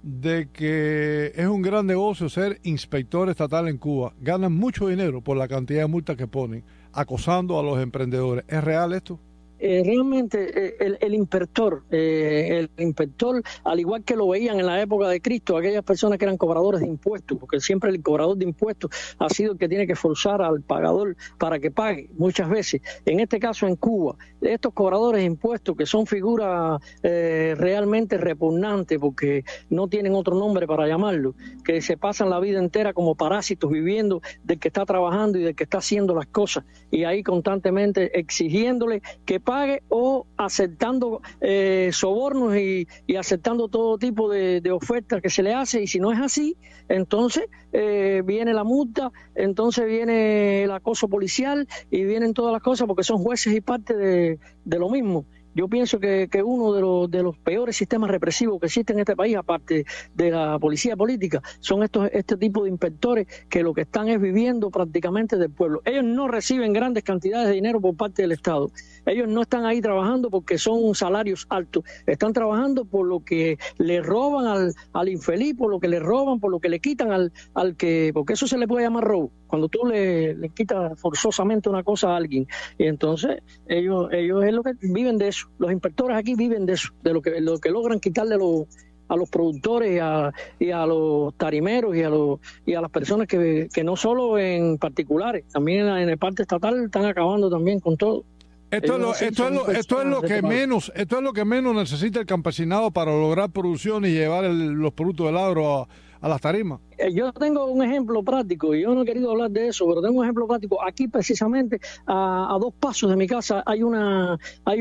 de que es un gran negocio ser inspector estatal en Cuba. Ganan mucho dinero por la cantidad de multas que ponen, acosando a los emprendedores. ¿Es real esto? Eh, realmente eh, el, el inspector, eh, el inspector, al igual que lo veían en la época de Cristo, aquellas personas que eran cobradores de impuestos, porque siempre el cobrador de impuestos ha sido el que tiene que forzar al pagador para que pague muchas veces. En este caso en Cuba, estos cobradores de impuestos, que son figuras eh, realmente repugnantes, porque no tienen otro nombre para llamarlo, que se pasan la vida entera como parásitos viviendo del que está trabajando y del que está haciendo las cosas, y ahí constantemente exigiéndole que pague o aceptando eh, sobornos y, y aceptando todo tipo de, de ofertas que se le hace, y si no es así, entonces eh, viene la multa, entonces viene el acoso policial y vienen todas las cosas, porque son jueces y parte de, de lo mismo. Yo pienso que, que uno de los, de los peores sistemas represivos que existen en este país, aparte de la policía política, son estos este tipo de inspectores que lo que están es viviendo prácticamente del pueblo. Ellos no reciben grandes cantidades de dinero por parte del Estado. Ellos no están ahí trabajando porque son salarios altos. Están trabajando por lo que le roban al, al infeliz, por lo que le roban, por lo que le quitan al, al que... Porque eso se le puede llamar robo, cuando tú le, le quitas forzosamente una cosa a alguien. Y entonces ellos, ellos es lo que viven de eso. Los inspectores aquí viven de eso, de lo que, lo que logran quitarle los, a los productores y a, y a los tarimeros y a, los, y a las personas que, que no solo en particulares, también en el parte estatal están acabando también con todo. Esto es, lo, esto, es lo, esto es lo que menos esto es lo que menos necesita el campesinado para lograr producción y llevar el, los productos del agro a, a las tarimas. Yo tengo un ejemplo práctico, y yo no he querido hablar de eso, pero tengo un ejemplo práctico. Aquí precisamente a, a dos pasos de mi casa hay una hay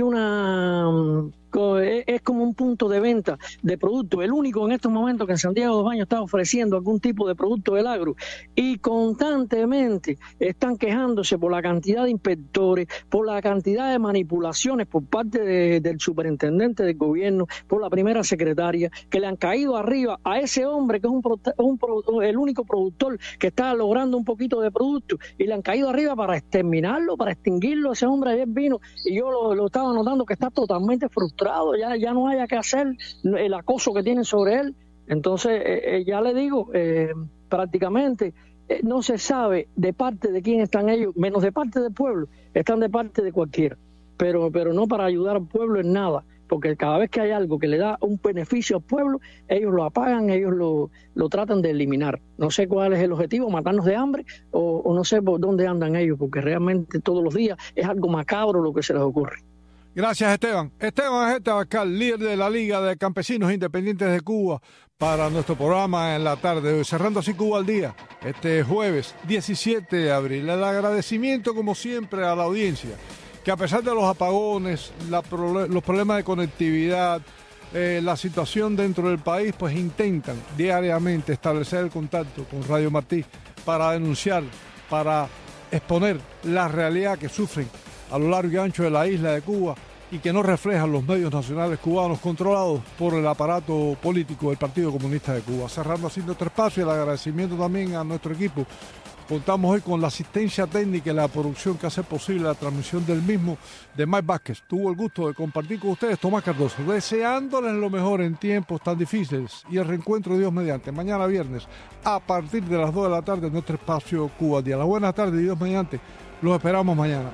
una es como un punto de venta de productos, el único en estos momentos que en San Diego de los Baños está ofreciendo algún tipo de producto del agro, y constantemente están quejándose por la cantidad de inspectores, por la cantidad de manipulaciones por parte de, del superintendente del gobierno, por la primera secretaria, que le han caído arriba a ese hombre que es un, un el único productor que está logrando un poquito de producto, y le han caído arriba para exterminarlo, para extinguirlo. Ese hombre ayer vino y yo lo, lo estaba notando que está totalmente frustrado. Ya, ya no haya que hacer el acoso que tienen sobre él. Entonces, eh, ya le digo, eh, prácticamente eh, no se sabe de parte de quién están ellos, menos de parte del pueblo, están de parte de cualquiera, pero, pero no para ayudar al pueblo en nada. porque cada vez que hay algo que le da un beneficio al pueblo, ellos lo apagan, ellos lo, lo tratan de eliminar. No sé cuál es el objetivo, matarnos de hambre, o, o no sé por dónde andan ellos, porque realmente todos los días es algo macabro lo que se les ocurre. Gracias, Esteban. Esteban Agete Abascal, líder de la Liga de Campesinos Independientes de Cuba, para nuestro programa en la tarde de hoy, cerrando así Cuba al Día, este jueves diecisiete de abril. El agradecimiento, como siempre, a la audiencia, que a pesar de los apagones, la, los problemas de conectividad, eh, la situación dentro del país, pues intentan diariamente establecer el contacto con Radio Martí para denunciar, para exponer la realidad que sufren a lo largo y ancho de la isla de Cuba y que no reflejan los medios nacionales cubanos controlados por el aparato político del Partido Comunista de Cuba. Cerrando así nuestro espacio, el agradecimiento también a nuestro equipo. Contamos hoy con la asistencia técnica y la producción que hace posible la transmisión del mismo de Mike Vázquez. Tuvo el gusto de compartir con ustedes Tomás Cardoso, deseándoles lo mejor en tiempos tan difíciles y el reencuentro de Dios mediante. Mañana viernes, a partir de las dos de la tarde, en nuestro espacio Cuba al Día. Las buenas tardes, Dios mediante. Los esperamos mañana.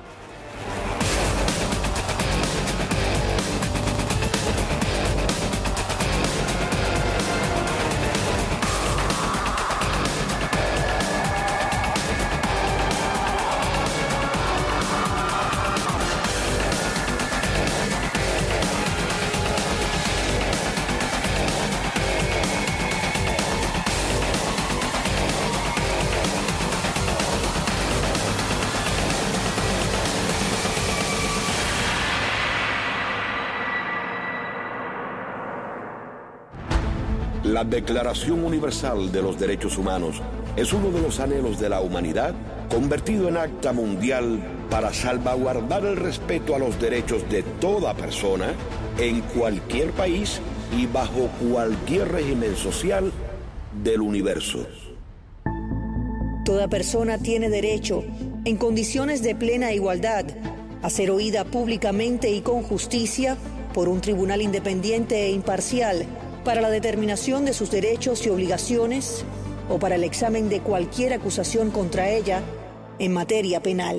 La Declaración Universal de los Derechos Humanos es uno de los anhelos de la humanidad convertido en acta mundial para salvaguardar el respeto a los derechos de toda persona en cualquier país y bajo cualquier régimen social del universo. Toda persona tiene derecho, en condiciones de plena igualdad, a ser oída públicamente y con justicia por un tribunal independiente e imparcial para la determinación de sus derechos y obligaciones o para el examen de cualquier acusación contra ella en materia penal.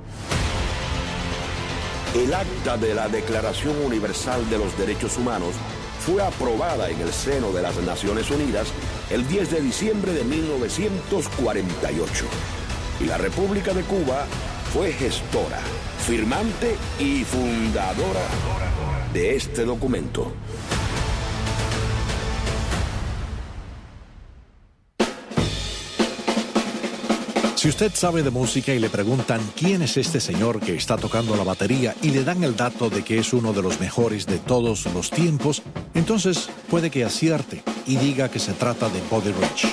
El acta de la Declaración Universal de los Derechos Humanos fue aprobada en el seno de las Naciones Unidas el diez de diciembre de mil novecientos cuarenta y ocho. Y la República de Cuba fue gestora, firmante y fundadora de este documento. Si usted sabe de música y le preguntan quién es este señor que está tocando la batería y le dan el dato de que es uno de los mejores de todos los tiempos, entonces puede que acierte y diga que se trata de Buddy Rich.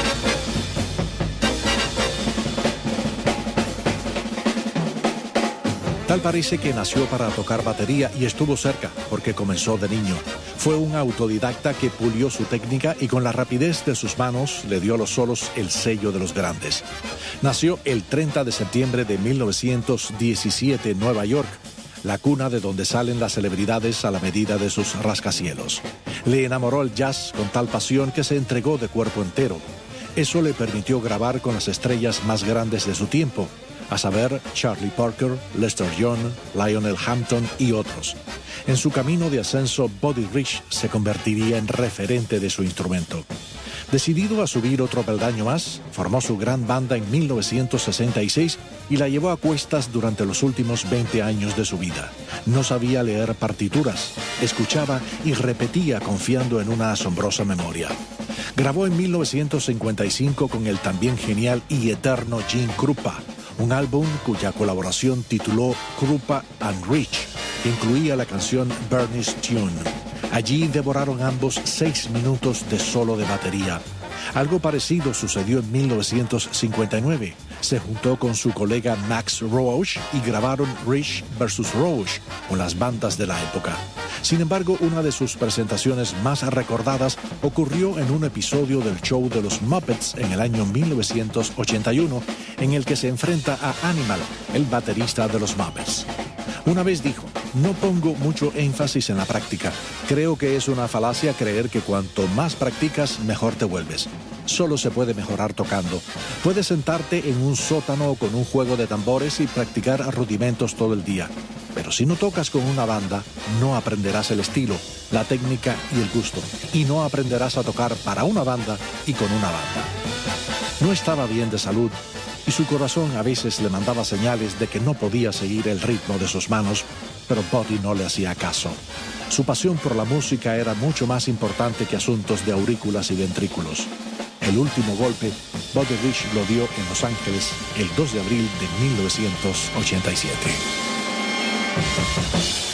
Tal parece que nació para tocar batería y estuvo cerca porque comenzó de niño. Fue un autodidacta que pulió su técnica y con la rapidez de sus manos le dio a los solos el sello de los grandes. Nació el treinta de septiembre de mil novecientos diecisiete en Nueva York, la cuna de donde salen las celebridades a la medida de sus rascacielos. Le enamoró el jazz con tal pasión que se entregó de cuerpo entero. Eso le permitió grabar con las estrellas más grandes de su tiempo, a saber Charlie Parker, Lester Young, Lionel Hampton y otros. En su camino de ascenso, Buddy Rich se convertiría en referente de su instrumento. Decidido a subir otro peldaño más, formó su gran banda en mil novecientos sesenta y seis y la llevó a cuestas durante los últimos veinte años de su vida. No sabía leer partituras, escuchaba y repetía confiando en una asombrosa memoria. Grabó en mil novecientos cincuenta y cinco con el también genial y eterno Gene Krupa, un álbum cuya colaboración tituló Krupa and Rich, que incluía la canción Bernie's Tune. Allí devoraron ambos seis minutos de solo de batería. Algo parecido sucedió en mil novecientos cincuenta y nueve. Se juntó con su colega Max Roach y grabaron Rich versus Roach con las bandas de la época. Sin embargo, una de sus presentaciones más recordadas ocurrió en un episodio del show de los Muppets en el año mil novecientos ochenta y uno, en el que se enfrenta a Animal, el baterista de los Muppets. Una vez dijo: no pongo mucho énfasis en la práctica. Creo que es una falacia creer que cuanto más practicas, mejor te vuelves. Solo se puede mejorar tocando. Puedes sentarte en un sótano con un juego de tambores y practicar rudimentos todo el día. Pero si no tocas con una banda, no aprenderás el estilo, la técnica y el gusto. Y no aprenderás a tocar para una banda y con una banda. No estaba bien de salud y su corazón a veces le mandaba señales de que no podía seguir el ritmo de sus manos, pero Buddy no le hacía caso. Su pasión por la música era mucho más importante que asuntos de aurículas y ventrículos. El último golpe, Buddy Rich lo dio en Los Ángeles el dos de abril de mil novecientos ochenta y siete.